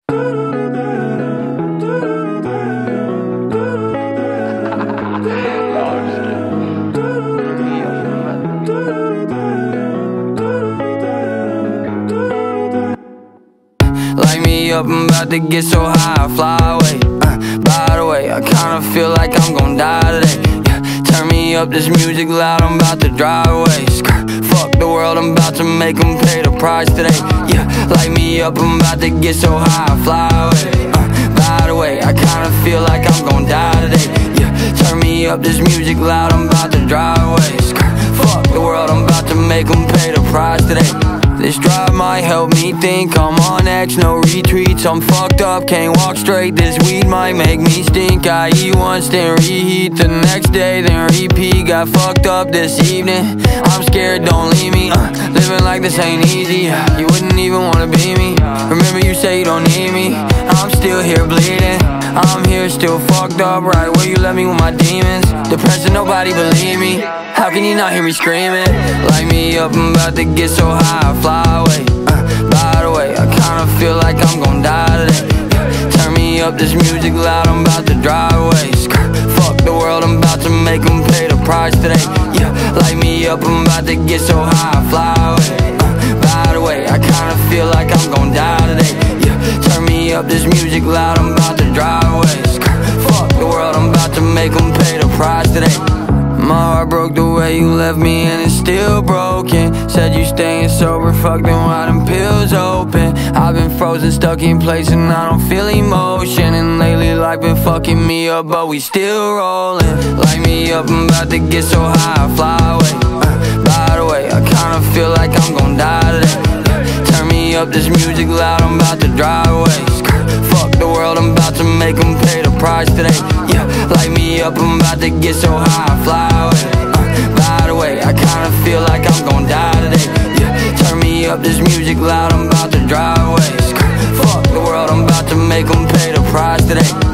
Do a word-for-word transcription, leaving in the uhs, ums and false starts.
Light me up, I'm about to get so high, I fly away. uh, By the way, I kinda feel like I'm gon' die today. Yeah, turn me up, this music loud, I'm about to drive away. Skirt, fuck the world, I'm about to make them pay the price today. Yeah, light me up, I'm about to get so high, I fly away. uh, By the way, I kinda feel like I'm gon' die today. Yeah, turn me up, this music loud, I'm about to drive away. Skirt, fuck the world, I'm about to make them pay the price today. This drive might help me think I'm on X, no retreats. I'm fucked up, can't walk straight. This weed might make me stink. I eat once, then reheat the next day, then repeat. Got fucked up this evening, I'm scared, don't leave me. uh, Living like this ain't easy, you wouldn't even wanna be me. Remember you say you don't need me, I'm still here bleeding. I'm here still fucked up, right where you left me with my demons. Depressing, nobody believe me, how can you not hear me screaming? Light me up, I'm about to get so high, I fly away. uh, By the way, I kinda feel like I'm gon' die today. yeah, Turn me up, this music loud, I'm about to drive away. Skirt, fuck the world, I'm about to make them pay the price today. Yeah, light me up, I'm about to get so high, I fly away. uh, By the way, I kinda feel like I'm gon' die today. Yeah, turn me up, this music loud, I'm about to drive away. Skirt, fuck the world, I'm about to make them pay the price today. My heart broke the way you left me and it's still broken. Said you staying sober, fuck then why them pills open. I've been frozen, stuck in place and I don't feel emotion. And lately life been fucking me up, but we still rolling. Light me up, I'm about to get so high, I fly away. uh, By the way, I kinda feel like I'm gon' die today. yeah, Turn me up, this music loud, I'm about to drive away. Skirt, fuck the world, I'm about to make them pay the price today. Yeah, light me up, I'm about to get so high, I fly away. uh, By the way, I kinda feel like I'm gon' die today. Yeah, turn me up, this music loud, I'm about to drive away. Skirt, fuck the world, I'm about to make them pay the price today.